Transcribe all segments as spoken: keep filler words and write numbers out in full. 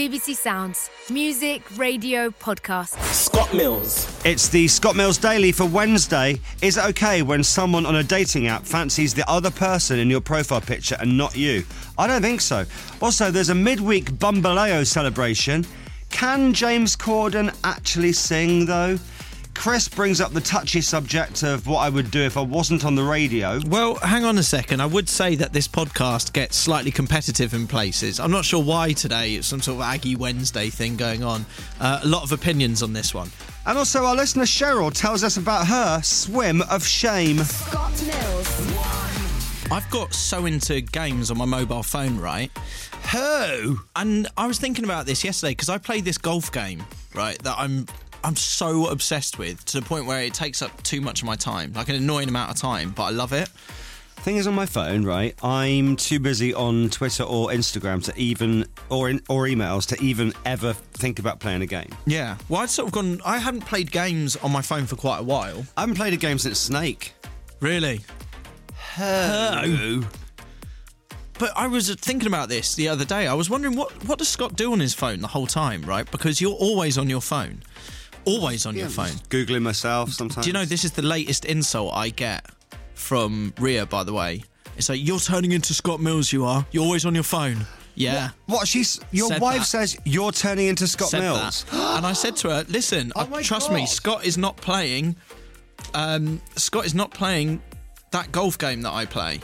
B B C Sounds. Music, radio, podcast. Scott Mills. It's the Scott Mills Daily for Wednesday. Is it okay when someone on a dating app fancies the other person in your profile picture and not you? I don't think so. Also, there's a midweek Bumbaleo celebration. Can James Corden actually sing, though? Chris brings up the touchy subject of what I would do if I wasn't on the radio. Well, hang on a second. I would say that this podcast gets slightly competitive in places. I'm not sure why today. It's some sort of Aggie Wednesday thing going on. Uh, a lot of opinions on this one. And also our listener Cheryl tells us about her swim of shame. Scott Mills. I've got so into games on my mobile phone, right? Who? And I was thinking about this yesterday because I played this golf game, right, that I'm... I'm so obsessed with, to the point where it takes up too much of my time, like an annoying amount of time, but I love it. Thing is, on my phone, right, I'm too busy on Twitter or Instagram to even, or in, or emails, to even ever think about playing a game. Yeah. Well, I'd sort of gone, I hadn't played games on my phone for quite a while. I haven't played a game since Snake. Really? Who? But I was thinking about this the other day. I was wondering, what, what does Scott do on his phone the whole time, right? Because you're always on your phone. Always on Yeah, your phone. just Googling myself sometimes. Do you know this is the latest insult I get from Rhea, by the way? It's like, you're turning into Scott Mills, you are. You're always on your phone. Yeah. What? She's your Said wife that. says you're turning into Scott Said Mills. that. And I said to her, listen, Oh uh, my trust me, God. Scott is not playing. Um, Scott is not playing that golf game that I play.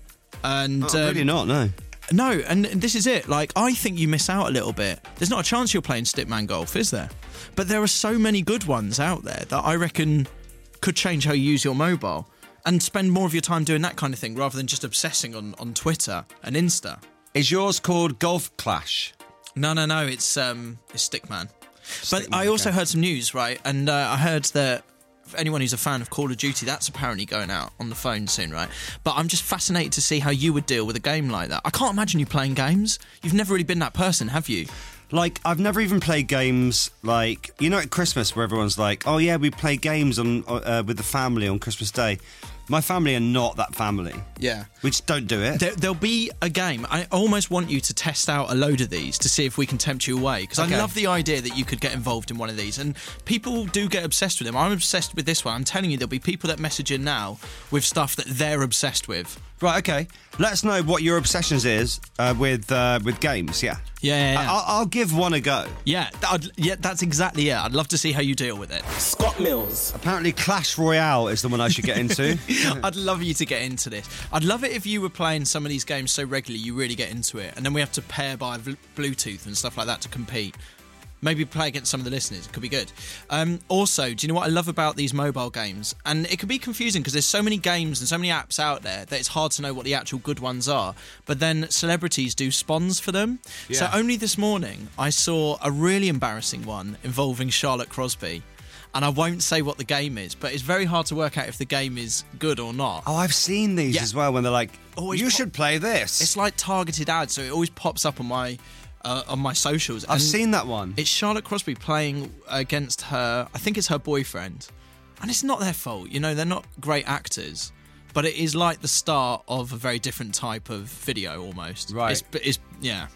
And Oh, um, really not, no. no, and this is it. Like, I think you miss out a little bit. There's not a chance you're playing Stickman Golf, is there? But there are so many good ones out there that I reckon could change how you use your mobile and spend more of your time doing that kind of thing rather than just obsessing on, on Twitter and Insta. Is yours called Golf Clash? No, no, no. It's um, it's Stickman. But Stickman, I also okay. heard some news, right? And uh, I heard that for anyone who's a fan of Call of Duty, that's apparently going out on the phone soon, right? But I'm just fascinated to see how you would deal with a game like that. I can't imagine you playing games. You've never really been that person, have you? Like, I've never even played games like, you know, at Christmas where everyone's like, oh yeah, we play games on uh, with the family on Christmas Day. My family are not that family. Yeah. We just don't do it. There, there'll be a game. I almost want you to test out a load of these to see if we can tempt you away. Because Okay. I love the idea that you could get involved in one of these. And people do get obsessed with them. I'm obsessed with this one. I'm telling you, there'll be people that message in now with stuff that they're obsessed with. Right, okay. Let us know what your obsessions is uh, with uh, with games, yeah. Yeah, yeah, yeah. I'll, I'll give one a go. Yeah, I'd, yeah, that's exactly it. I'd love to see how you deal with it. Scott Mills. Apparently Clash Royale is the one I should get into. I'd love you to get into this. I'd love it if you were playing some of these games so regularly you really get into it, and then we have to pair by v- Bluetooth and stuff like that to compete. Maybe play against some of the listeners. It could be good. Um, also, do you know what I love about these mobile games? And it can be confusing because there's so many games and so many apps out there that it's hard to know what the actual good ones are. But then celebrities do spons for them. Yeah. So only this morning I saw a really embarrassing one involving Charlotte Crosby. And I won't say what the game is, but it's very hard to work out if the game is good or not. Oh, I've seen these Yeah. as well when they're like, Always you pop- should play this. It's like targeted ads, so it always pops up on my uh, on my socials. I've And seen that one. It's Charlotte Crosby playing against her, I think it's her boyfriend. And it's not their fault, you know, they're not great actors. But it is like the start of a very different type of video almost. Right. It's, it's, yeah.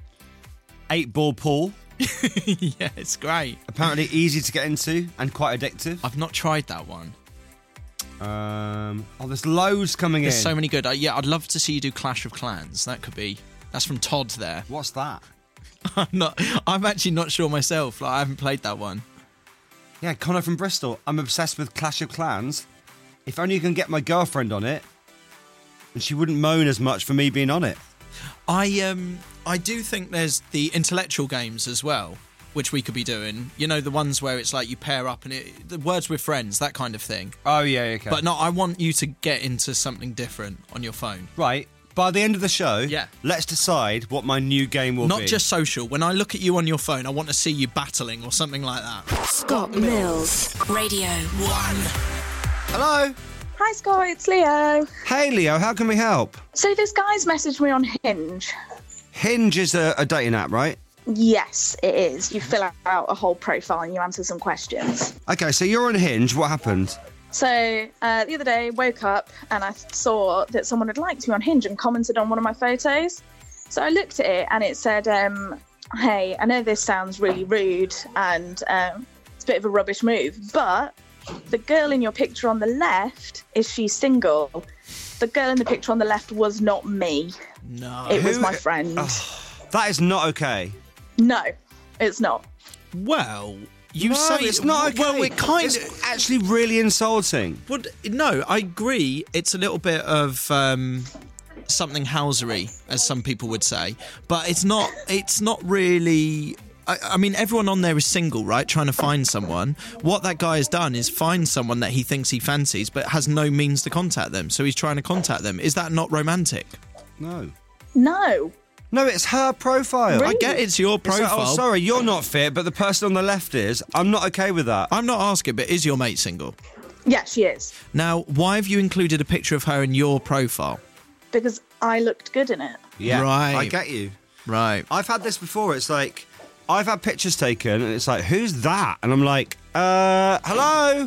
Eight Ball Pool. Yeah, it's great. Apparently easy to get into and quite addictive. I've not tried that one. Um, oh, there's loads coming There's in. so many good. Uh, yeah, I'd love to see you do Clash of Clans. That could be, that's from Todd there. What's that? I'm not, I'm actually not sure myself. Like, I haven't played that one. Yeah, Connor from Bristol. I'm obsessed with Clash of Clans. If only you can get my girlfriend on it, and she wouldn't moan as much for me being on it. I um I do think there's the intellectual games as well, which we could be doing. You know, the ones where it's like you pair up and it, the words with friends, that kind of thing. Oh, yeah, okay. But no, I want you to get into something different on your phone. Right, by the end of the show, Yeah. let's decide what my new game will Not be. just social. When I look at you on your phone, I want to see you battling or something like that. Scott Mills. Radio one. Hello? Hi Scott, it's Leo. Hey, Leo, how can we help? So this guy's messaged me on Hinge. Hinge is a, a dating app, right? Yes, it is. You fill out a whole profile and you answer some questions. Okay, so you're on Hinge. What happened? So uh, the other day, woke up and I saw that someone had liked me on Hinge and commented on one of my photos. So I looked at it and it said, um, hey, I know this sounds really rude and um, it's a bit of a rubbish move, but the girl in your picture on the left, is she single? The girl in the picture on the left was not me. No. It was Who- my friend. Oh, that is not okay. No, it's not. Well, you no, say it's not okay. Well, we're kind it's of actually really insulting. Would no, I agree. It's a little bit of um, something housery, as some people would say, but it's not. It's not really. I, I mean, everyone on there is single, right? Trying to find someone. What that guy has done is find someone that he thinks he fancies, but has no means to contact them. So he's trying to contact them. Is that not romantic? No. No. No, it's her profile. Really? I get it's your It's like, profile. oh, sorry, you're not fit, but the person on the left is. I'm not okay with that. I'm not asking, but is your mate single? Yeah, she is. Now, why have you included a picture of her in your profile? Because I looked good in it. Yeah, Right. I get you. Right. I've had this before. It's like, I've had pictures taken, and it's like, who's that? And I'm like, uh, hello?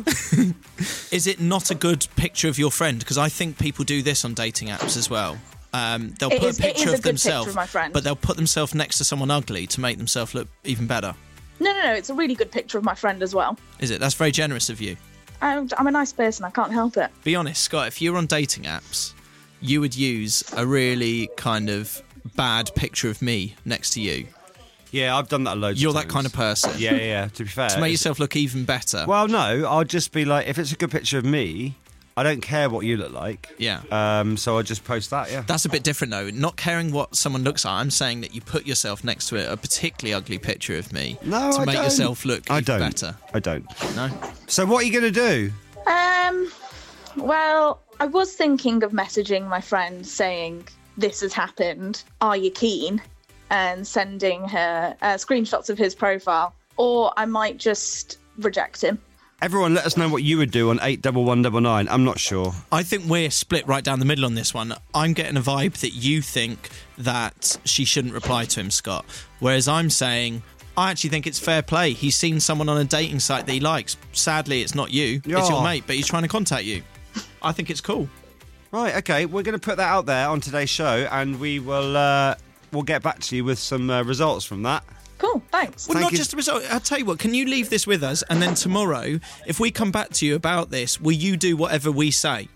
Is it not a good picture of your friend? Because I think people do this on dating apps as well. Um, they'll It put is- a it picture is a of good picture themselves, of my friend. but they'll put themselves next to someone ugly to make themselves look even better. No, no, no. It's a really good picture of my friend as well. Is it? That's very generous of you. I'm, I'm a nice person. I can't help it. Be honest, Scott, if you were on dating apps, you would use a really kind of bad picture of me next to you. Yeah, I've done that loads You're of that times. kind of person. Yeah, yeah, yeah, to be fair. To make it's- yourself look even better. Well, no, I'll just be like, if it's a good picture of me, I don't care what you look like. Yeah. Um, so I'll just post that, yeah. That's a bit different, though. Not caring what someone looks like. I'm saying that you put yourself next to a, a particularly ugly picture of me No, to I make don't. yourself look I even don't. better. I don't. No? So what are you going to do? Um, well, I was thinking of messaging my friend saying, this has happened. Are you keen? And sending her uh, screenshots of his profile. Or I might just reject him. Everyone, let us know what you would do on eight one one nine nine. I'm not sure. I think we're split right down the middle on this one. I'm getting a vibe that you think that she shouldn't reply to him, Scott. Whereas I'm saying, I actually think it's fair play. He's seen someone on a dating site that he likes. Sadly, it's not you. It's Yeah. your mate, but he's trying to contact you. I think it's cool. Right, okay, we're going to put that out there on today's show, and we will uh, we'll get back to you with some uh, results from that. Cool, thanks. Well, Thank not you. just a result. I'll tell you what, can you leave this with us? And then tomorrow, if we come back to you about this, will you do whatever we say?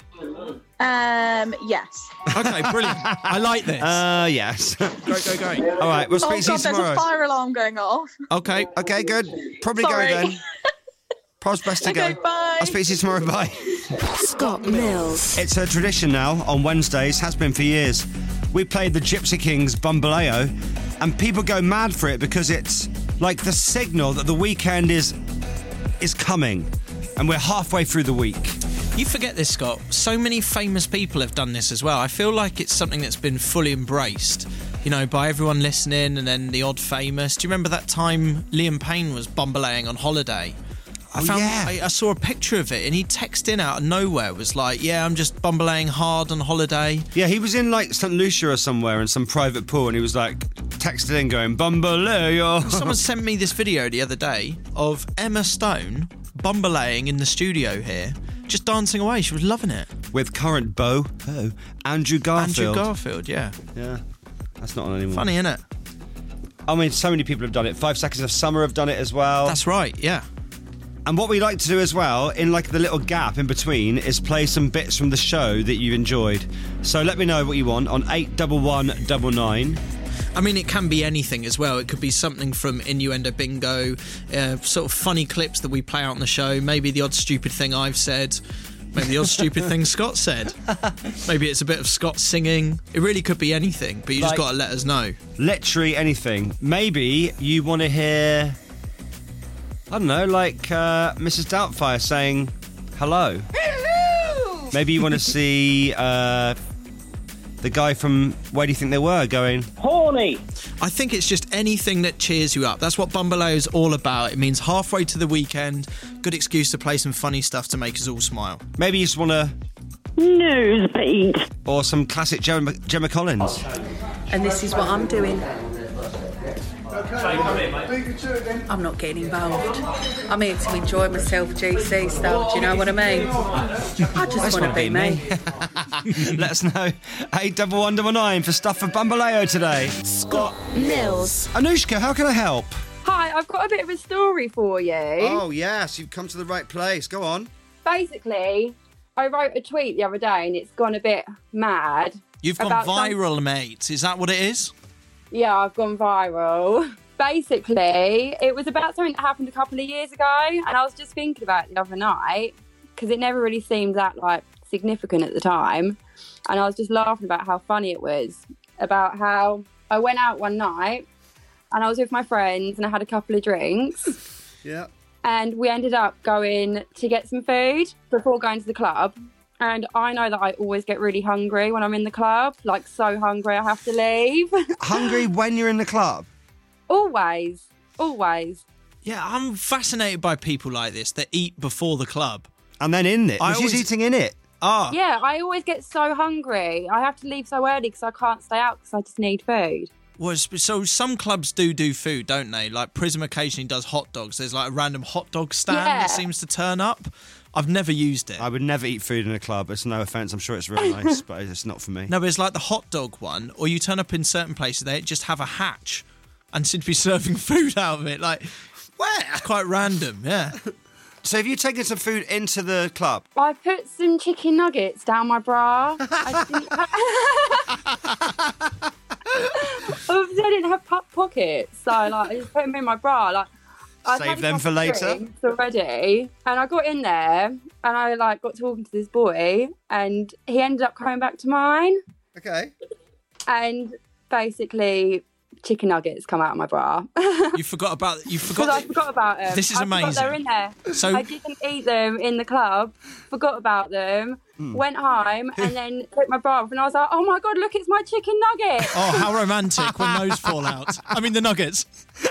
Um, yes. Okay, brilliant. I like this. Uh, yes. go, go, go. All right, we'll Oh, speak to you God, there's tomorrow. a fire alarm going off. Okay. Okay, good. Probably Sorry. go then. Prob's best to Okay, go. bye. I'll speak to you tomorrow. Bye. Scott Mills. It's a tradition now on Wednesdays, has been for years. We played the Gypsy Kings Bumbaleo, and people go mad for it because it's like the signal that the weekend is is coming, and we're halfway through the week. You forget this, Scott. So many famous people have done this as well. I feel like it's something that's been fully embraced, you know, by everyone listening, and then the odd famous. Do you remember that time Liam Payne was bumbling on holiday? I Oh, found yeah. I, I saw a picture of it, and he texted in out of nowhere, was like, yeah, I'm just bumbling hard on holiday. Yeah, he was in like Saint Lucia or somewhere in some private pool, and he was like texted in going Bumbaleo. Someone sent me this video the other day of Emma Stone bumbalaying in the studio here, just dancing away. She was loving it. With current beau, oh, Andrew Garfield. Andrew Garfield, yeah. Yeah, that's not on anymore. Funny, innit? I mean, so many people have done it. Five Seconds of Summer have done it as well. That's right, yeah. And what we like to do as well, in like the little gap in between, is play some bits from the show that you enjoyed. So let me know what you want on eight one one nine nine. I mean, it can be anything as well. It could be something from Innuendo Bingo, uh, sort of funny clips that we play out on the show, maybe the odd stupid thing I've said, maybe the odd stupid thing Scott said. Maybe it's a bit of Scott singing. It really could be anything, but you just Like- got to let us know. Literally anything. Maybe you want to hear, I don't know, like uh, Missus Doubtfire saying hello. Hello! Maybe you want to see uh, the guy from Where Do You Think They Were going, Horny. I think it's just anything that cheers you up. That's what Bumbaleo is all about. It means halfway to the weekend, good excuse to play some funny stuff to make us all smile. maybe you just want to, Newsbeat. or some classic Gemma, Gemma Collins. And this is what I'm doing. I'm not getting involved. I'm here to enjoy myself, G C style, do you know what I mean? I just want to be me. Let us know. eight one one nine nine for stuff for Bambaleo today. Scott Mills. Anushka, how can I help? Hi, I've got a bit of a story for you. Oh, yes, you've come to the right place. Go on. Basically, I wrote a tweet the other day and it's gone a bit mad. You've gone about some- viral, mate. Is that what it is? Yeah, I've gone viral. Basically, it was about something that happened a couple of years ago, and I was just thinking about it the other night because it never really seemed that like significant at the time, and I was just laughing about how funny it was. About how I went out one night and I was with my friends and I had a couple of drinks. Yeah. And we ended up going to get some food before going to the club. And I know that I always get really hungry when I'm in the club, like so hungry I have to leave. Hungry when you're in the club? Always, always. Yeah, I'm fascinated by people like this that eat before the club. And then in it. I She's always- eating in it. Ah, Yeah, I always get so hungry. I have to leave so early because I can't stay out because I just need food. well, it's- so some clubs do do food, don't they? Like Prism occasionally does hot dogs. There's like a random hot dog stand Yeah. that seems to turn up. I've never used it. I would never eat food in a club. It's no offence. I'm sure it's real nice, but it's not for me. No, but it's like the hot dog one, or you turn up in certain places, they just have a hatch and seem to be serving food out of it. Like, Where? it's quite random, yeah. So have you taken some food into the club? I put some chicken nuggets down my bra. I didn't, Obviously, I didn't have po- pockets, so like I just put them in my bra. Like I'd Save had a them for couple of later? drinks already, and I got in there and I like got talking to this boy, and he ended up coming back to mine, Okay. and basically chicken nuggets come out of my bra. You forgot about, you Because forgot. I forgot about them. This is I forgot amazing. they were in there. So- I didn't eat them in the club. Forgot about them. Hmm. Went home and then took my bra off, and I was like, "Oh my god, look, it's my chicken nugget." Oh, how romantic when those fall out. I mean, the nuggets.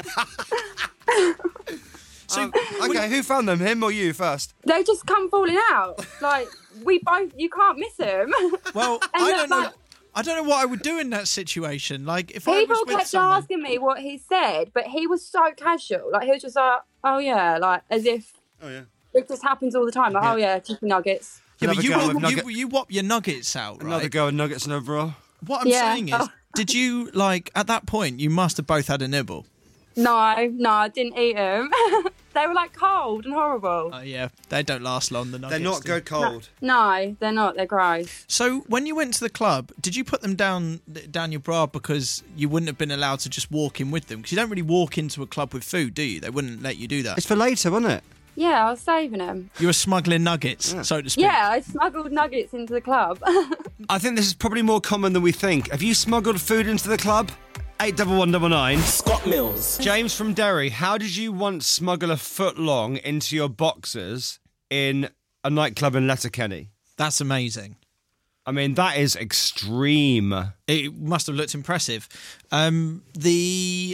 So, Okay, who found them? Him or you first? They just come falling out. Like we both, you can't miss them. well, And I then, don't know. like- I don't know what I would do in that situation. Like, if I People was with kept someone, asking me what he said, but he was so casual. Like he was just like, "Oh yeah," like as if Oh, yeah. it just happens all the time. Like, "Oh yeah, chicken nuggets." yeah, but Another you girl wop, with you, nugget- you wop your nuggets out, right? Another girl with nuggets in her bra. What I'm Yeah. saying is, Oh. did you like at that point? You must have both had a nibble. No, no, I didn't eat them. They were like cold and horrible. Oh yeah, they don't last long. The nuggets. They're not do. good cold. No, they're not. They're gross. So when you went to the club, did you put them down down your bra because you wouldn't have been allowed to just walk in with them? Because you don't really walk into a club with food, do you? They wouldn't let you do that. It's for later, wasn't it? Yeah, I was saving them. You were smuggling nuggets, so to speak. Yeah, I smuggled nuggets into the club. I think this is probably more common than we think. Have you smuggled food into the club? eight one one nine nine. Scott Mills. James from Derry, how did you once smuggle a foot long into your boxers in a nightclub in Letterkenny? That's amazing. I mean, that is extreme. It must have looked impressive. Um, the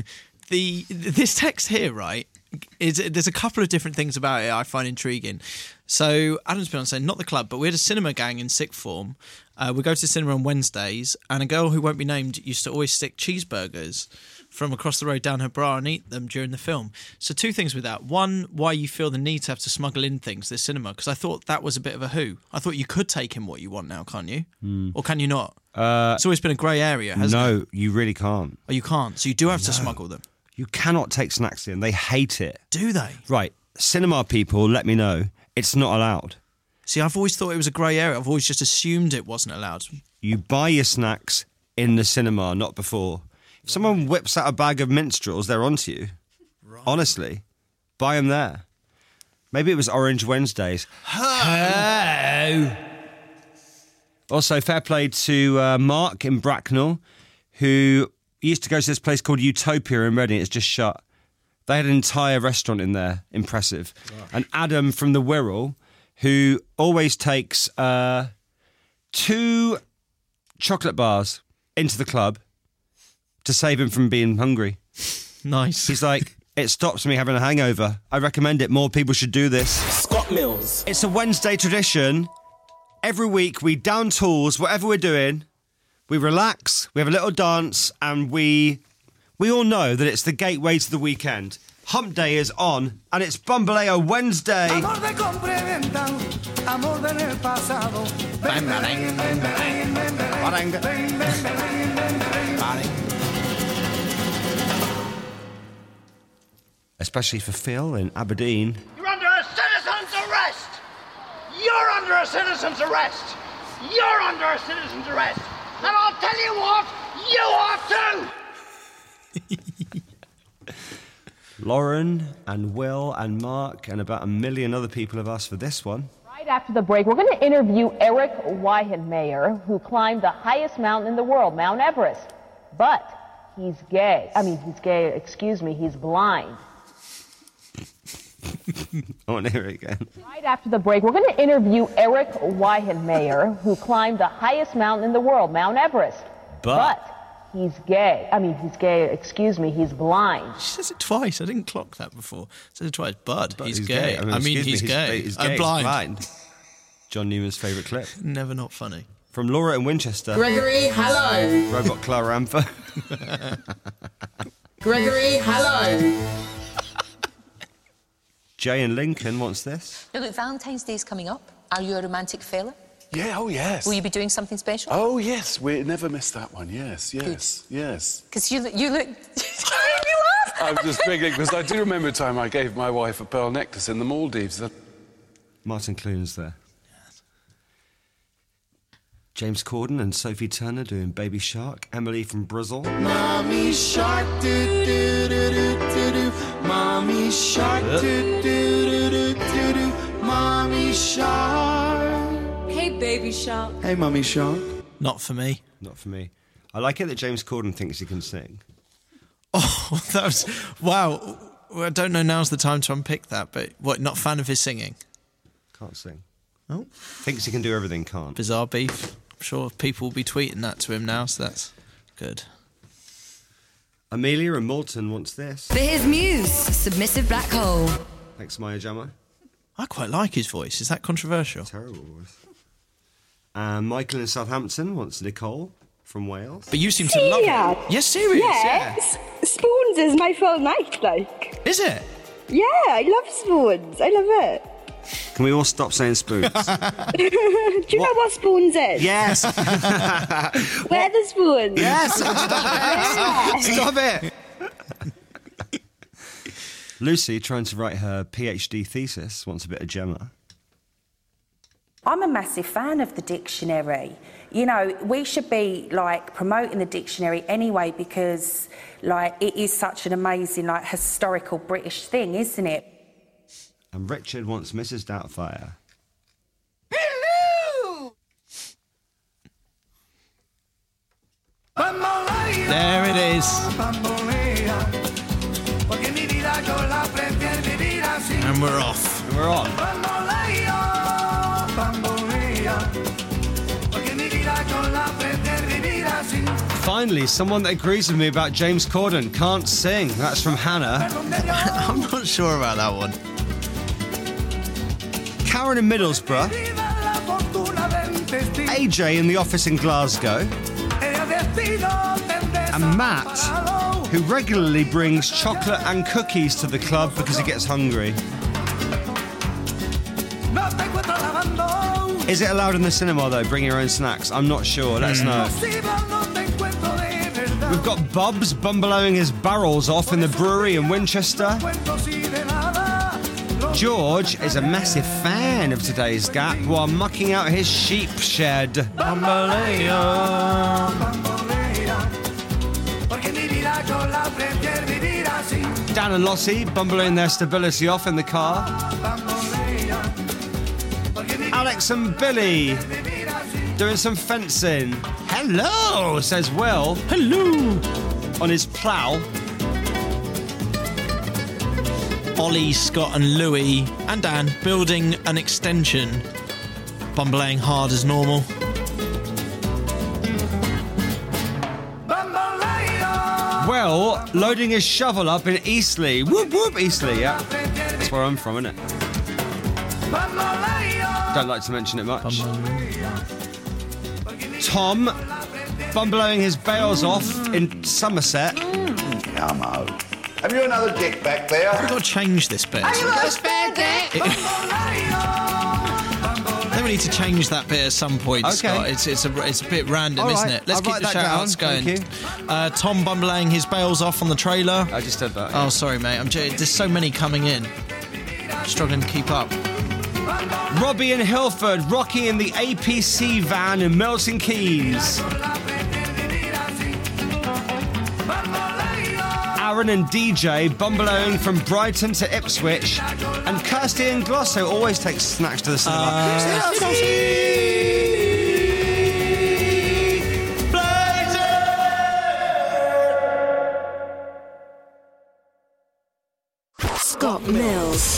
the this text here, right? Is there's a couple of different things about it I find intriguing. So Adam's been on saying not the club, but we had a cinema gang in sixth form. Uh, we go to the cinema on Wednesdays, and a girl who won't be named used to always stick cheeseburgers from across the road down her bra and eat them during the film. So two things with that. One, why you feel the need to have to smuggle in things to the cinema, because I thought that was a bit of a who. I thought you could take in what you want now, can't you? Or can you not? Uh, It's always been a grey area, hasn't it? no, you really can't. Oh, you can't. So you do have to smuggle them. You cannot take snacks in. They hate it. Do they? Right, cinema people, let me know. It's not allowed. See, I've always thought it was a grey area. I've always just assumed it wasn't allowed. You buy your snacks in the cinema, not before. If someone whips out a bag of minstrels, they're onto you. Honestly, buy them there. Maybe it was Orange Wednesdays. Oh. Also, fair play to uh, Mark in Bracknell, who used to go to this place called Utopia in Reading. It's just shut. They had an entire restaurant in there. Impressive. Right. And Adam from the Wirral, who always takes uh, two chocolate bars into the club to save him from being hungry. Nice. He's like, it stops me having a hangover. I recommend it. More people should do this. Scott Mills. It's a Wednesday tradition. Every week we down tools, whatever we're doing, we relax, we have a little dance, and we we all know that it's the gateway to the weekend. Hump Day is on, and it's Bambaleo Wednesday. Bang, bang, bang, bang, bang. Especially for Phil in Aberdeen. You're under a citizen's arrest! You're under a citizen's arrest! You're under a citizen's arrest! And I'll tell you what, you are too! Lauren and Will and Mark and about a million other people have asked for this one. Right after the break, we're going to interview Eric Weihenmayer, who climbed the highest mountain in the world, Mount Everest. But he's gay. I mean, he's gay, excuse me, he's blind. I want to hear it again. Right after the break, we're going to interview Eric Weihenmayer, who climbed the highest mountain in the world, Mount Everest. But, but he's gay. I mean, he's gay, excuse me, he's blind. She says it twice. I didn't clock that before. Says it twice. Bud, but he's, he's gay. gay. I mean, I mean he's, me, gay. He's, he's I'm gay. blind. blind. John Newman's favourite clip. Never not funny. From Laura in Winchester. Gregory, hello. Robot Clara Amfer. Gregory, hello. Jay in Lincoln wants this. Now, look, Valentine's Day's coming up. Are you a romantic fella? Yeah, oh yes. Will you be doing something special? Oh yes, we never missed that one. Yes, yes, Good. yes. Because you, look- you look... you laugh! I was just thinking, because I do remember a time I gave my wife a pearl necklace in the Maldives. That... Martin Clunes there. James Corden and Sophie Turner doing Baby Shark. Emily from Brazil. Mommy Shark, do do do do do do. Mommy Shark, do do do do do do. Mommy Shark. Hey, Baby Shark. Hey, Mommy Shark. Not for me. Not for me. I like it that James Corden thinks he can sing. Oh, that was... Wow. Well, I don't know now's the time to unpick that, but what, not a fan of his singing? Can't sing. Oh. Thinks he can do everything, can't. Bizarre beef. I'm sure people will be tweeting that to him now, so that's good. Amelia and Moulton wants this. For his muse, Submissive Black Hole. Thanks, Maya Jama. I quite like his voice. Is that controversial? Terrible voice. And Michael in Southampton wants Nicole from Wales. But you seem to love it. Yes, serious. Yeah. Yeah. Spoons is my full night, like. Is it? Yeah, I love spoons. I love it. Can we all stop saying spoons? Do you what? know what spoons is? Yes. Where are the spoons? Yes. Stop it. Lucy, trying to write her PhD thesis, wants a bit of Gemma. I'm a massive fan of the dictionary. You know, we should be, like, promoting the dictionary anyway because, like, it is such an amazing, like, historical British thing, isn't it? And Richard wants Missus Doubtfire. Hello! There it is. And we're off. And we're on. Finally, someone that agrees with me about James Corden. Can't sing. That's from Hannah. I'm not sure about that one. Karen in Middlesbrough. A J in the office in Glasgow. And Matt, who regularly brings chocolate and cookies to the club because he gets hungry. Is it allowed in the cinema, though? Bring your own snacks? I'm not sure. Let us know. We've got Bubs bumbleowing his barrels off in the brewery in Winchester. George is a massive fan of today's gap while mucking out his sheep shed. Dan and Lossie bumbling their stability off in the car. Alex and Billy doing some fencing. Hello, says Will. Hello. On his plough. Ollie, Scott and Louis and Dan building an extension. Bumbling hard as normal. Well, loading his shovel up in Eastleigh. Whoop, whoop, Eastleigh, yeah. That's where I'm from, isn't it? Don't like to mention it much. Tom, bumbleowing his bales off in Somerset. Mm, Yummo. Have you another dick back there? I've got to change this bit. Are you a spare dick? think we need to change that bit at some point, Okay. Scott. It's it's a it's a bit random, All isn't right, it? Let's I'll keep write the that shout down. outs going. Thank you. Uh, Tom Bumblelaying his bales off on the trailer. I just said that. Oh, sorry, mate. I'm j- there's so many coming in. Struggling to keep up. Robbie in Hilford, Rocky in the A P C van in Milton Keynes. Aaron and D J bumbling from Brighton to Ipswich. And Kirsty and Glosso always takes snacks to the cinema. Uh, Scott Mills.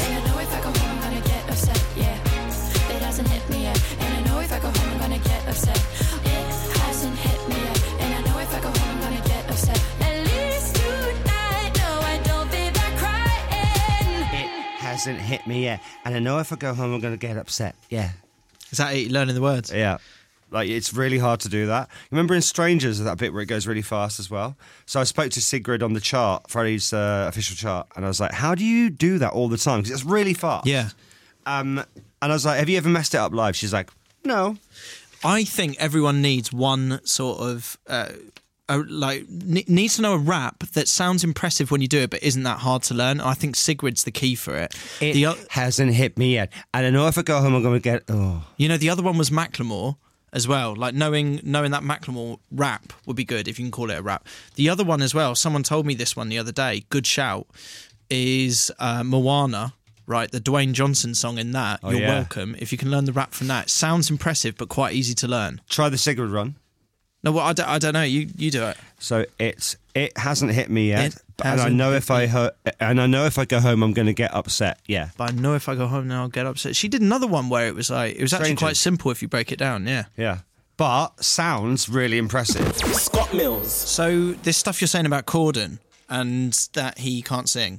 Hasn't hit me yet, and I know if I go home I'm going to get upset. Yeah. Is that it? Learning the words? Yeah. Like, it's really hard to do that. Remember in Strangers, that bit where it goes really fast as well? So I spoke to Sigrid on the chart, Freddie's uh, official chart, and I was like, how do you do that all the time? Because it's really fast. Yeah. Um, and I was like, have you ever messed it up live? She's like, no. I think everyone needs one sort of... Uh, Uh, like n- needs to know a rap that sounds impressive when you do it, but isn't that hard to learn. I think Sigrid's the key for it. It the o- hasn't hit me yet, and I know if I go home I'm going to get. Oh, you know, the other one was Macklemore as well. Like knowing knowing that Macklemore rap would be good if you can call it a rap. The other one as well. Someone told me this one the other day. Good shout. Is uh, Moana. Right, the Dwayne Johnson song in that. Oh, You're yeah. welcome. If you can learn the rap from that, it sounds impressive but quite easy to learn. Try the Sigrid run. No, well, I don't, I don't know. You you do it. So it's it hasn't hit me yet, It but- and I hasn't know hit if I ho- and I know if I go home I'm going to get upset. Yeah, But I know if I go home now, I'll get upset. She did another one where it was like it was actually Strangers. quite simple if you break it down. Yeah. yeah, but sounds really impressive. Scott Mills. So this stuff you're saying about Corden and that he can't sing.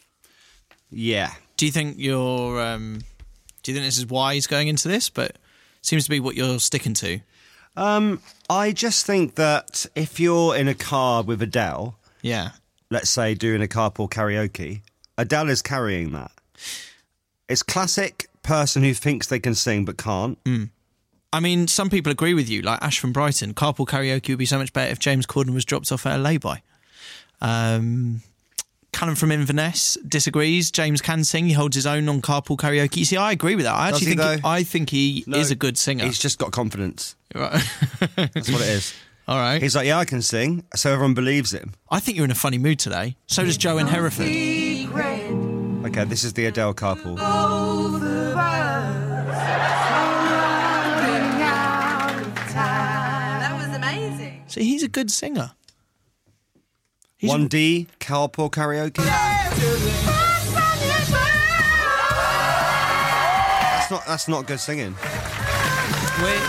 Yeah. Do you think you're? Um, do you think this is why he's going into this? But it seems to be what you're sticking to. Um, I just think that if you're in a car with Adele, Yeah. let's say doing a carpool karaoke, Adele is carrying that. It's classic person who thinks they can sing but can't. Mm. I mean, some people agree with you. Like Ash from Brighton, carpool karaoke would be so much better if James Corden was dropped off at a lay-by. Um, Callum from Inverness disagrees. James can sing. He holds his own on carpool karaoke. You see, I agree with that. I Does actually he, think he, though? I think he No, is a good singer. He's just got confidence. Right. That's what it is. All right. He's like, yeah, I can sing, so everyone believes him. I think you're in a funny mood today. So does Joe in Hereford. Okay, this is the Adele carpool. That was amazing. See, he's a good singer. He's one D, carpool karaoke. That's not, that's not good singing. Wait.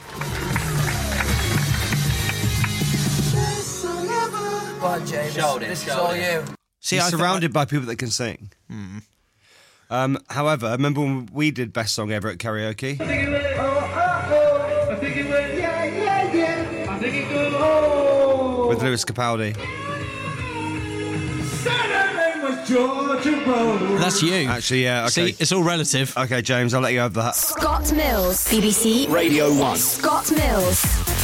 Go on, James. This is all you. See, He's I th- surrounded by people that can sing. Hmm. Um, however, remember when we did Best Song Ever at karaoke? With Lewis Capaldi. That's you. Actually, yeah, okay. See, it's all relative. Okay, James, I'll let you have that. Scott Mills. B B C Radio one. Scott Mills.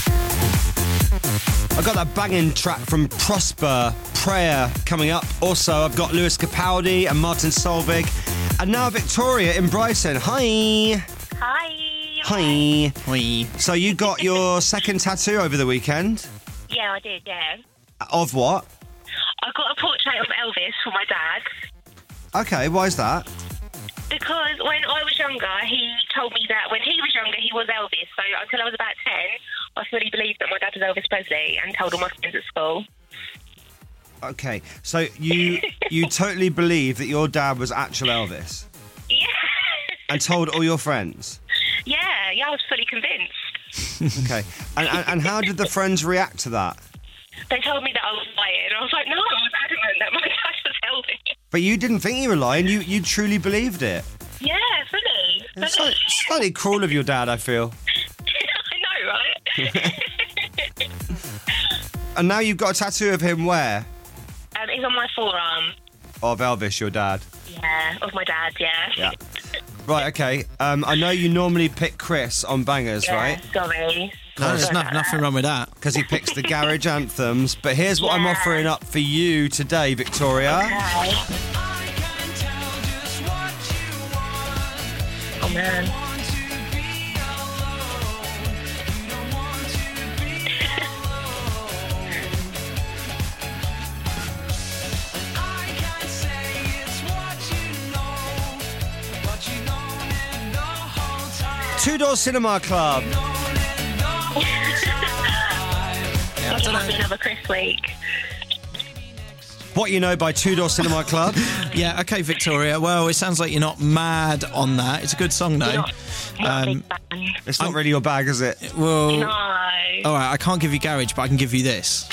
I've got that banging track from Prosper, Prayer, coming up. Also, I've got Lewis Capaldi and Martin Solveig. And now Victoria in Brighton. Hi. Hi. Hi. Hi. So you got your second tattoo over the weekend? Yeah, I did, yeah. Of what? I got a portrait of Elvis for my dad Okay, why is that? because when I was younger, he told me that when he was younger, he was Elvis. So until I was about ten, I fully believed that my dad was Elvis Presley and told all my friends at school. Okay, so you you totally believe that your dad was actual Elvis? Yeah. And told all your friends? Yeah, yeah, I was fully convinced. Okay, and, and, and how did the friends react to that? They told me that I was lying. I was like, no, I was adamant that my dad was Elvis. But you didn't think you were lying, you, you truly believed it. Yeah, fully. It's like, slightly cruel of your dad, I feel. I know, right? And now you've got a tattoo of him where? um, it's on my forearm. Of Elvis, your dad. Yeah, of my dad, yeah. Yeah. Right, okay. Um, I know you normally pick Chris on bangers, Yeah, right? sorry. No, there's Sorry no, about nothing wrong with that. Because he picks the garage anthems. But here's what I'm Yeah. offering up for you today, Victoria. Okay. Oh, man. Two Door Cinema Club. Yeah, I don't know. Another Chris week. What You Know by Two Door Cinema Club. Yeah, okay, Victoria. Well, it sounds like you're not mad on that. It's a good song, though. Not, not a big fan. It's not really your bag, is it? Well, No. all right, I can't give you garage, but I can give you this.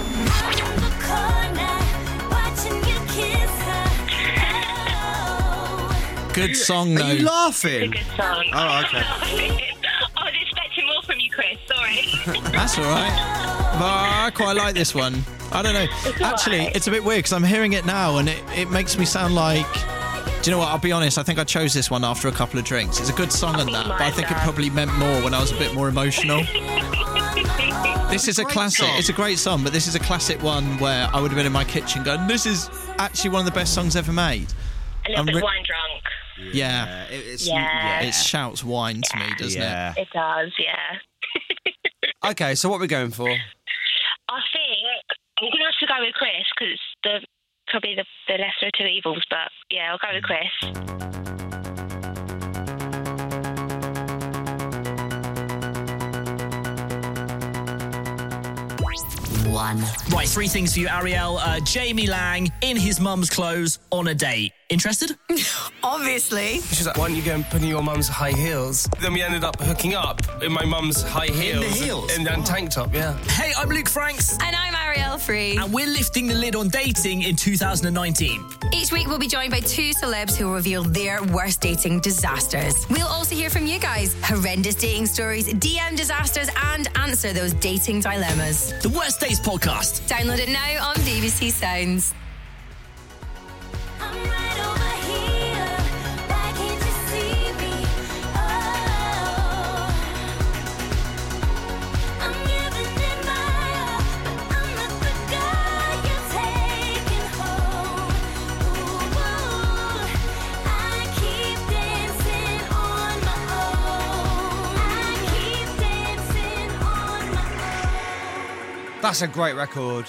Good song, though. Are you laughing? It's a good song. Oh, okay. I was expecting more from you, Chris. Sorry. That's all right. But I quite like this one. I don't know. It's all Actually, right. it's a bit weird because I'm hearing it now and it, it makes me sound like... Do you know what? I'll be honest. I think I chose this one after a couple of drinks. It's a good song and that, but I think it probably meant more when I was a bit more emotional. This is a classic. It's a great song, but this is a classic one where I would have been in my kitchen going, this is actually one of the best songs ever made. A little I'm bit re- wine drunk. Yeah. It, it's, Yeah. It shouts wine to me, doesn't Yeah. It does, yeah. Okay, so what are we going for? I think I'm going to have to go with Chris because it's the, probably the, the lesser of two evils, but yeah, I'll go with Chris. One. Right, three things for you, Ariel. Uh, Jamie Lang in his mum's clothes on a date. Interested? Obviously. She's like, why don't you go and put in your mum's high heels? Then we ended up hooking up in my mum's high heels. the heels? And, and tank top, yeah. Hey, I'm Luke Franks. And I'm Ariel Free. And we're lifting the lid on dating in two thousand nineteen. Each week we'll be joined by two celebs who will reveal their worst dating disasters. We'll also hear from you guys. Horrendous dating stories, D M disasters, and answer those dating dilemmas. The Worst Dates Podcast. Download it now on B B C Sounds. That's a great record.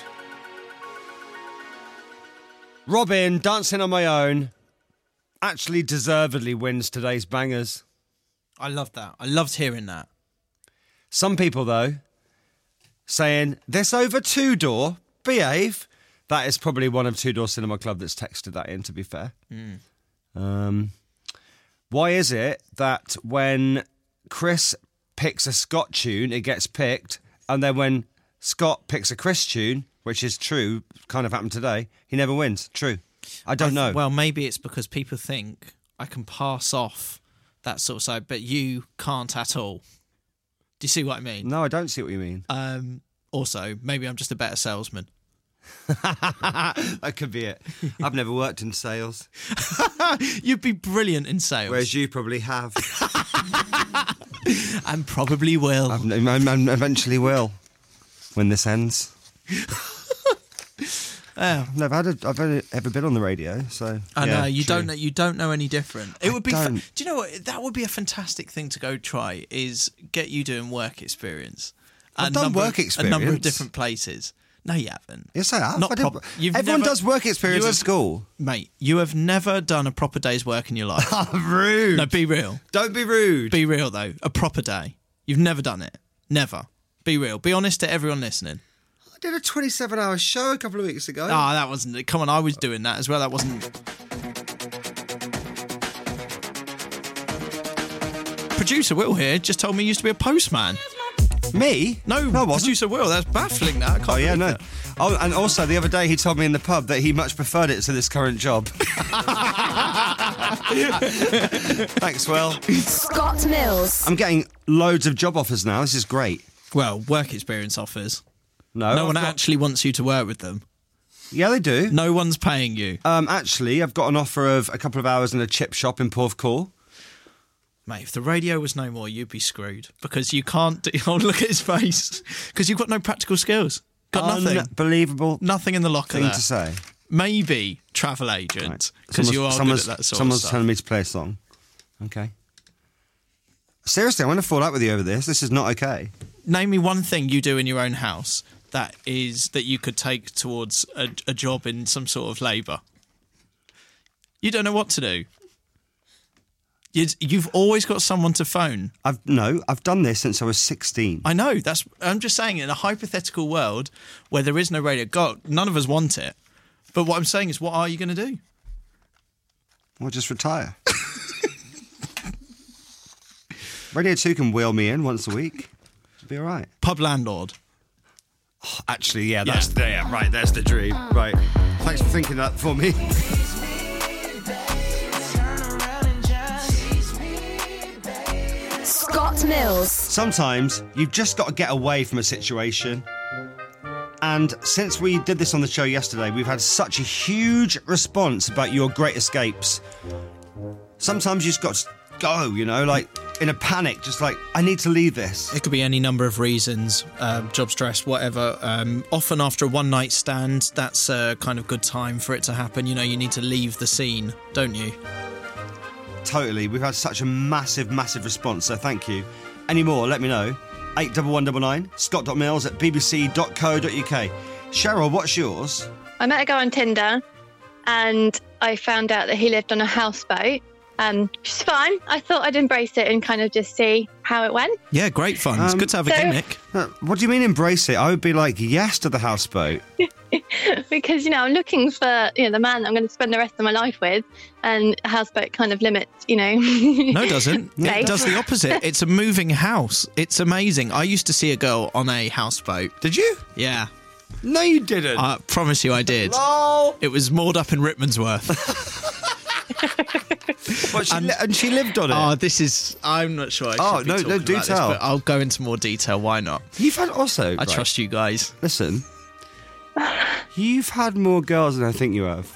Robin, Dancing on My Own, actually deservedly wins today's bangers. I loved that. I loved hearing that. Some people, though, saying, this over Two Door, behave. That is probably one of Two Door Cinema Club that's texted that in, to be fair. Mm. Um, why is it that when Chris picks a Scott tune, it gets picked, and then when Scott picks a Chris tune, which is true, kind of happened today, he never wins? True. I don't I th- know. Well, maybe it's because people think I can pass off that sort of side, but you can't at all. Do you see what I mean? No, I don't see what you mean. Um, also, maybe I'm just a better salesman. That could be it. I've never worked in sales. You'd be brilliant in sales. Whereas you probably have. And probably will. I've, I eventually will. When this ends. Oh. I've never had a, I've only ever been on the radio, so I yeah, know you true. don't know. You don't know any different. It I would be. Fa- don't. do you know what? That would be a fantastic thing to go try. Is get you doing work experience. I've A done number work of, A number of experience. different places. No, you haven't. Yes, I have. Not I did- proper. You've everyone never- does work experience you at have- school. mate. You have never done a proper day's work in your life. Rude. No, be real. Don't be rude. Be real though. A proper day. You've never done it. Never. Be real. Be honest to everyone listening. I did a twenty-seven hour show a couple of weeks ago. Ah, that wasn't it. Come on, I was doing that as well. That wasn't. Producer Will here just told me he used to be a postman. Me? No, No, I wasn't. Producer Will. That's baffling. That. I can't Oh, yeah, believe no. that. Oh, and also the other day he told me in the pub that he much preferred it to this current job. Thanks, Will. Scott Mills. I'm getting loads of job offers now. This is great. Well, work experience offers. No, no I've one got- actually wants you to work with them. Yeah, they do. No one's paying you. Um, actually, I've got an offer of a couple of hours in a chip shop in Porthcawl. Mate, if the radio was no more, you'd be screwed because you can't do... Oh, look at his face. Because you've got no practical skills. Got nothing. Unbelievable. Nothing in the locker thing there. to say. Maybe travel agent, because Right. you are good at that sort Someone's of stuff. telling me to play a song. Okay. Seriously, I'm going to fall out with you over this. This is not okay. Name me one thing you do in your own house that is that you could take towards a, a job in some sort of labour. You don't know what to do. You'd, you've always got someone to phone. I've no, I've done this since I was sixteen. I know. That's. I'm just saying, in a hypothetical world where there is no radio, God, none of us want it. But what I'm saying is, what are you going to do? I'll just retire. Radio two can wheel me in once a week. It'll be all right. Pub landlord. Oh, actually, yeah, that's yeah. there. Right, there's the dream. Right. Thanks for thinking that for me. Scott Mills. Sometimes you've just got to get away from a situation. And since we did this on the show yesterday, we've had such a huge response about your great escapes. Sometimes you just got to go, you know, like in a panic, just like, I need to leave this. It could be any number of reasons, um, job stress, whatever. Um, often after a one-night stand, that's a kind of good time for it to happen. You know, you need to leave the scene, don't you? Totally. We've had such a massive, massive response, so thank you. Any more, let me know. eight one one nine nine, scott dot mills at b b c dot co dot u k. Cheryl, what's yours? I met a guy on Tinder and I found out that he lived on a houseboat. Um, which is fine. I thought I'd embrace it and kind of just see how it went. Yeah, great fun. It's Um, good to have a so- gimmick. Uh, what do you mean embrace it? I would be like, yes to the houseboat. Because, you know, I'm looking for, you know, the man that I'm going to spend the rest of my life with, and a houseboat kind of limits, you know. No, it doesn't. It Space. does the opposite. It's a moving house. It's amazing. I used to see a girl on a houseboat. Did you? Yeah. No, you didn't. I promise you I did. Lol. It was moored up in Rittmansworth. What, she li- and she lived on it? Oh, this is... I'm not sure I should Oh, be no, no, talking do about tell. This, but I'll go into more detail. Why not? You've had also... I right, trust you guys. Listen. You've had more girls than I think you have.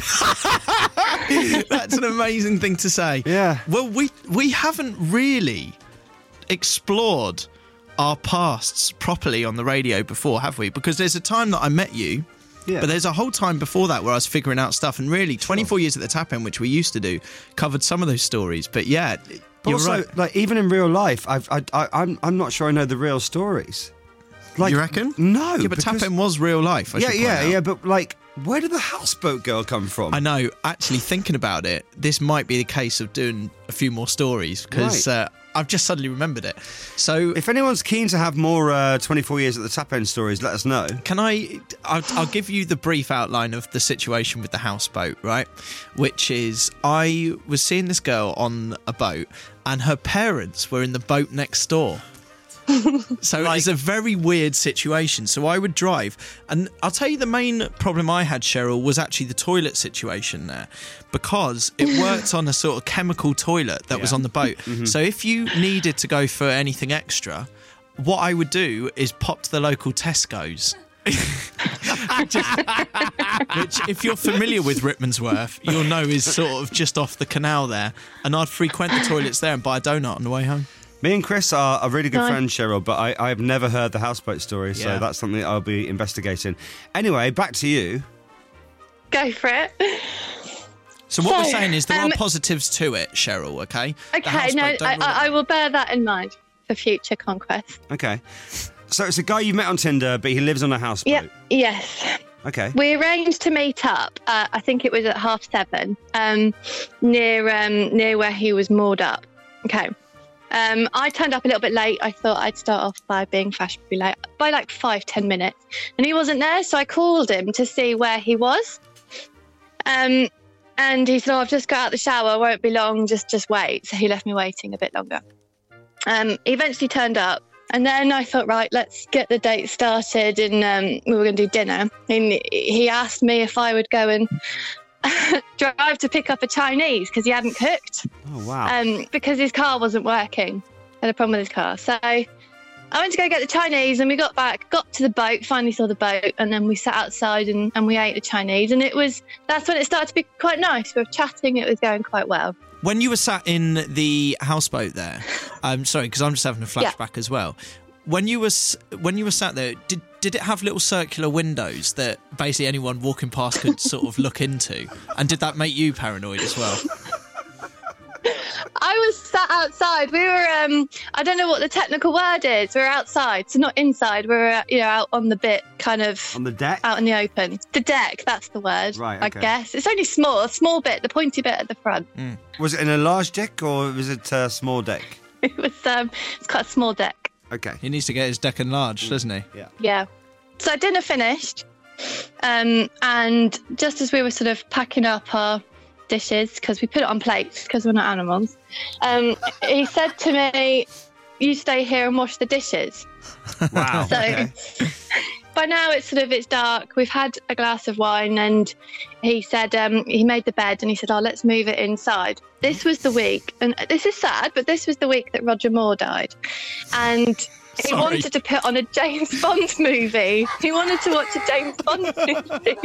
That's an amazing thing to say. Yeah. Well, we we haven't really explored our pasts properly on the radio before, have we? Because there's a time that I met you, Yeah. but there's a whole time before that where I was figuring out stuff, and really twenty-four years at the Tap In, which we used to do, covered some of those stories. But yeah, But you're also, right. like, even in real life, I've, I, I, I'm, I'm not sure I know the real stories. Like, You reckon? No. Yeah, but because- Tap In was real life. I yeah, should point yeah, out. yeah, but like, where did the houseboat girl come from? I know. Actually, thinking about it, this might be the case of doing a few more stories because Right. uh, I've just suddenly remembered it. So, If anyone's keen to have more uh, twenty-four years at the Tap End stories, let us know. can I? I'll, I'll give you the brief outline of the situation with the houseboat, right? Which is, I was seeing this girl on a boat, and her parents were in the boat next door. So it's a very weird situation. So I would drive, and I'll tell you the main problem I had, Cheryl, was actually the toilet situation there, because it worked on a sort of chemical toilet that was Yeah. on the boat. Mm-hmm. So if you needed to go for anything extra, what I would do is pop to the local Tesco's. Just- which, if you're familiar with Rittmansworth, you'll know is sort of just off the canal there, and I'd frequent the toilets there and buy a donut on the way home. Me and Chris are a really good Nice. friends, Cheryl, but I, I've never heard the houseboat story, so Yeah. that's something I'll be investigating. Anyway, back to you. Go for it. So what we're So, saying is there um, are positives to it, Cheryl, okay? The Okay, houseboat, no, don't I, rule it I, I out. will bear that in mind for future conquests. Okay. So it's a guy you met on Tinder, but he lives on a houseboat. Yeah, yes. Okay. We arranged to meet up. Uh, I think it was at half seven, um, near um, near where he was moored up. Okay. Um, I turned up a little bit late. I thought I'd start off by being fashionably late by like five, ten minutes, and he wasn't there. So I called him to see where he was. Um, and he said, "Oh, I've just got out the shower. Won't be long. Just just wait." So he left me waiting a bit longer. Um, he eventually turned up. And then I thought, right, let's get the date started, and um, we were going to do dinner. And he asked me if I would go and drive to pick up a Chinese because he hadn't cooked, Oh, wow. um, because his car wasn't working. Had a problem with his car. So I went to go get the Chinese, and we got back, got to the boat, finally saw the boat, and then we sat outside and, and we ate the Chinese. And it was that's when it started to be quite nice. We were chatting, it was going quite well. when you were sat in the houseboat there, I'm um, sorry, because I'm just having a flashback yeah. as well. When you were when you were sat there, did did it have little circular windows that basically anyone walking past could sort of look into? And did that make you paranoid as well? I was sat outside. We were, um, I don't know what the technical word is. We were outside, so not inside. We were, you know, out on the bit, kind of... On the deck? Out in the open. The deck, that's the word, right, okay. I guess. It's only small, a small bit, the pointy bit at the front. Mm. Was it in a large deck or was it a small deck? It was, um, it's quite a small deck. Okay. He needs to get his deck enlarged, doesn't he? Yeah. Yeah. So dinner finished, um, and just as we were sort of packing up our dishes, because we put it on plates because we're not animals, um, he said to me, "You stay here and wash the dishes." Wow. So okay. by now it's sort of it's dark. We've had a glass of wine, and he said um, he made the bed, and he said, "Oh, let's move it inside." This was the week, and this is sad, but this was the week that Roger Moore died, and he Sorry. wanted to put on a James Bond movie. He wanted to watch a James Bond movie.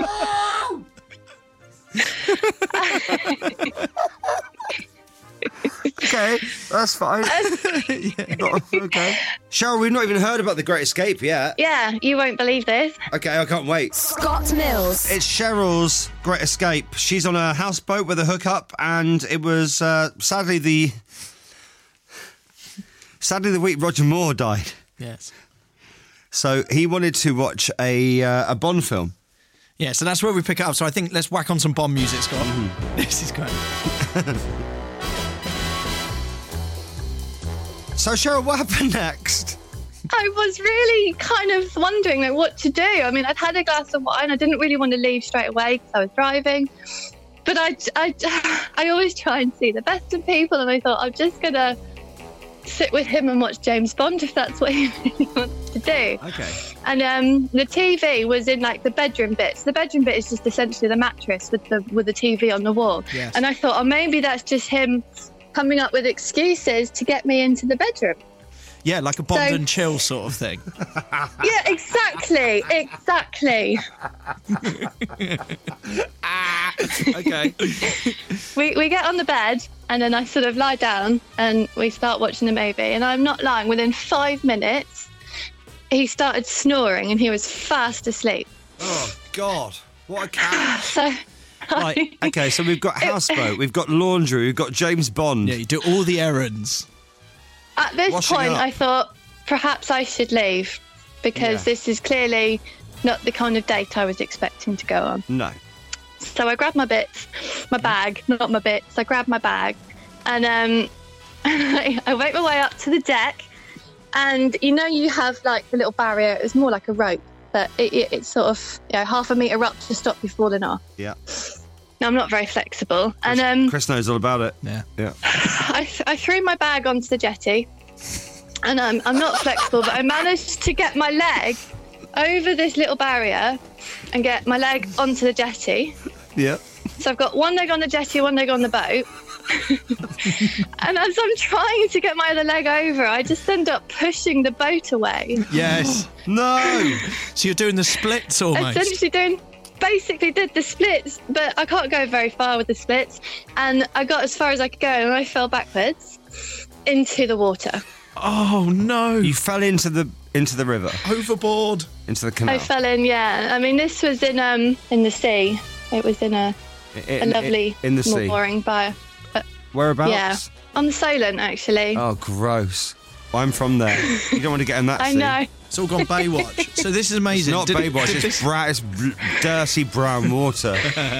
Okay, that's fine. Um, not, okay. Cheryl, we've not even heard about The Great Escape yet. Yeah, you won't believe this. Okay, I can't wait. Scott Mills. It's Cheryl's Great Escape. She's on a houseboat with a hookup, and it was uh, sadly the sadly the week Roger Moore died. Yes. So he wanted to watch a uh, a Bond film. Yeah, so that's where we pick it up. So I think let's whack on some Bond music, Scott. Mm. This is great. So, Cheryl, what happened next? I was really kind of wondering like, what to do. I mean, I'd had a glass of wine. I didn't really want to leave straight away because I was driving. But I, I, I always try and see the best in people. And I thought, I'm just going to sit with him and watch James Bond if that's what he really wants to do. Okay. And um, the T V was in like the bedroom bit. So the bedroom bit is just essentially the mattress with the with the T V on the wall. Yes. And I thought, oh, maybe that's just him coming up with excuses to get me into the bedroom. Yeah, like a Bond So- and chill sort of thing. Yeah, exactly, exactly. Okay. We we get on the bed and then I sort of lie down and we start watching the movie. And I'm not lying, within five minutes, he started snoring and he was fast asleep. Oh, God. What a cat. So... Right, okay, so we've got houseboat, we've got laundry, we've got James Bond. Yeah, you do all the errands. At this Washing point, up. I thought perhaps I should leave because Yeah. this is clearly not the kind of date I was expecting to go on. No. So I grabbed my bits, my bag, not my bits. I grabbed my bag, and um, I, I make my way up to the deck. And you know, you have like the little barrier. It's more like a rope, but it, it, it's sort of you know half a metre up to stop you falling off. Yeah. Now I'm not very flexible, and um, Chris knows all about it. Yeah. Yeah. I, I threw my bag onto the jetty, and um, I'm not flexible, but I managed to get my leg over this little barrier and get my leg onto the jetty. Yeah. So I've got one leg on the jetty, one leg on the boat. And as I'm trying to get my other leg over, I just end up pushing the boat away. Yes. No. So you're doing the splits almost. Essentially doing, basically did the splits, but I can't go very far with the splits. And I got as far as I could go and I fell backwards into the water. Oh, no. You fell into the into the river. Overboard. Into the canal. I fell in, yeah. I mean, this was in um in the sea. It was in a, In- a lovely in, in the sea. mooring by... Uh, Whereabouts? yeah, on the Solent, actually. Oh, gross. I'm from there. You don't want to get in that I sea. know. It's all gone Baywatch. So this is amazing. It's not Did- Baywatch, did it's, this- bra- it's bl- dirty brown water.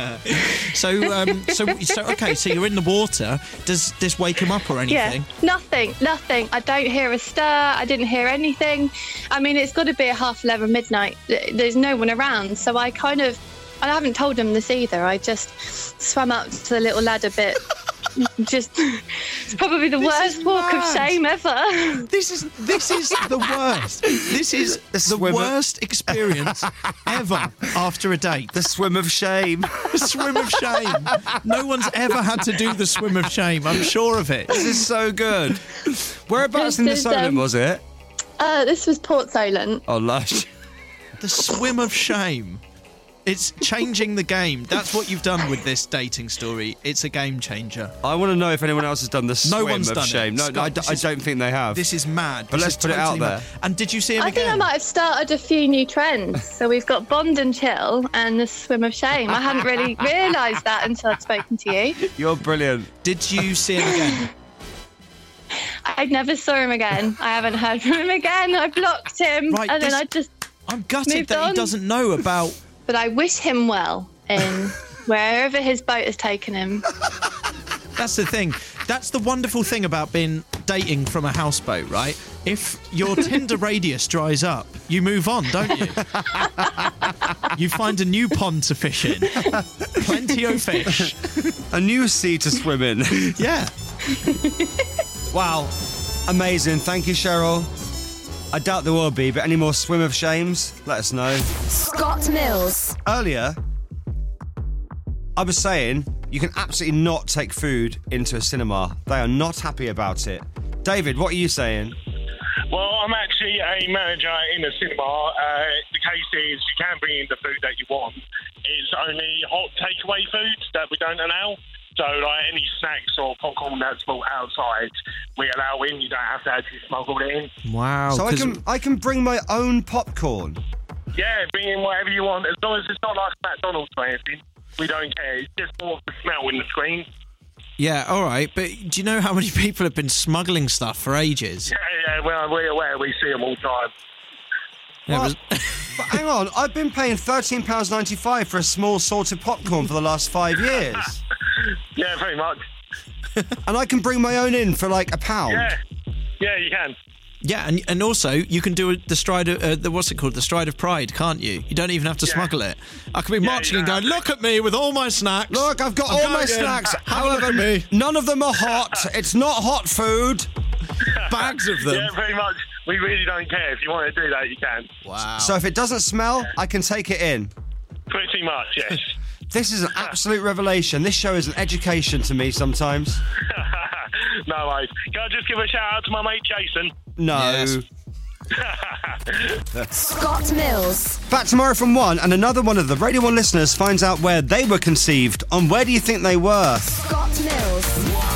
So, um, so, so, okay. So you're in the water. Does this wake him up or anything? Yeah, nothing, nothing. I don't hear a stir. I didn't hear anything. I mean, it's got to be a half eleven midnight. There's no one around, so I kind of, I haven't told him this either. I just swam up to the little ladder bit. Just, it's probably the This worst is walk of mad. shame ever. This is this is the worst. This is the swimmer. worst experience ever after a date. The swim of shame. The swim of shame. No one's ever had to do the swim of shame. I'm sure of it. This is so good. Whereabouts This in the is, Solent um, was it? Uh, this was Port Solent. Oh, lush. The swim of shame. It's changing the game. That's what you've done with this dating story. It's a game changer. I want to know if anyone else has done the swim No one's of done shame. it. No, Scott, I, d- this I is- don't think they have. This is mad. But This let's is put it out totally there. mad. And did you see him I again? think I might have started a few new trends. So we've got Bond and Chill and the Swim of Shame. I hadn't really realised that until I'd spoken to you. You're brilliant. Did you see him again? I never saw him again. I haven't heard from him again. I blocked him. Right, and this- then I just I'm gutted moved that on. he doesn't know about... But I wish him well in wherever his boat has taken him. That's the thing. That's the wonderful thing about being dating from a houseboat, right? If your Tinder radius dries up, you move on, don't you? You find a new pond to fish in. Plenty of fish. A new sea to swim in. Yeah. Wow. Amazing. Thank you, Cheryl. I doubt there will be, but any more swim of shames, let us know. Scott Mills. Earlier, I was saying you can absolutely not take food into a cinema. They are not happy about it. David, what are you saying? Well, I'm actually a manager in a cinema. Uh, the case is you can bring in the food that you want. It's only hot takeaway foods that we don't allow. So, like, any snacks or popcorn that's bought outside, we allow in. You don't have to actually smuggle it in. Wow. So I can I can bring my own popcorn. Yeah, bring in whatever you want. As long as it's not like McDonald's or anything, we don't care. It's just more of the smell in the screen. Yeah, all right. But do you know how many people have been smuggling stuff for ages? Yeah, yeah, well, we're aware. We see them all the time. Yeah, it was- But hang on, I've been paying thirteen pounds ninety-five for a small salted popcorn for the last five years. Yeah, pretty much. And I can bring my own in for like a pound. Yeah, yeah, you can. Yeah, and and also you can do the stride of uh, the what's it called, the stride of pride, can't you? You don't even have to Yeah. smuggle it. I can be Yeah, marching you and don't going, look at me with all my snacks. Look, I've got I'm all my going in. snacks. Have a look at me. None of them are hot. It's not hot food. Bags of them. Yeah, pretty much. We really don't care. If you want to do that, you can. Wow. So if it doesn't smell, I can take it in. Pretty much, yes. This is an absolute revelation. This show is an education to me sometimes. No worries. Can I just give a shout out to my mate Jason? No. Yes. Scott Mills. Back tomorrow from one, and another one of the Radio one listeners finds out where they were conceived. On where do you think they were? Scott Mills.